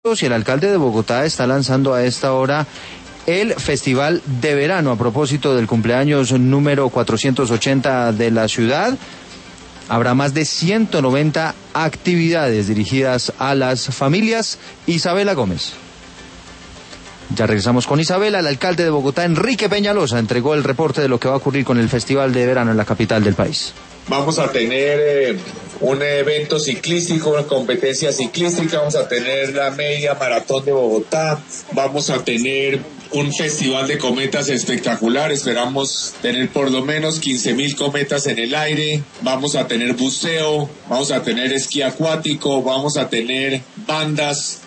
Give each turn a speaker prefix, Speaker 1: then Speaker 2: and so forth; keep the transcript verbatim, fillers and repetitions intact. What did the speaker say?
Speaker 1: Y el alcalde de Bogotá está lanzando a esta hora el Festival de Verano a propósito del cumpleaños número cuatrocientos ochenta de la ciudad. Habrá más de ciento noventa actividades dirigidas a las familias. Isabela Gómez. Ya regresamos con Isabela. El alcalde de Bogotá, Enrique Peñalosa, entregó el reporte de lo que va a ocurrir con el Festival de Verano en la capital del país.
Speaker 2: Vamos a tener eh, un evento ciclístico, una competencia ciclística, vamos a tener la media maratón de Bogotá, vamos a tener un festival de cometas espectacular, esperamos tener por lo menos quince mil cometas en el aire, vamos a tener buceo, vamos a tener esquí acuático, vamos a tener bandas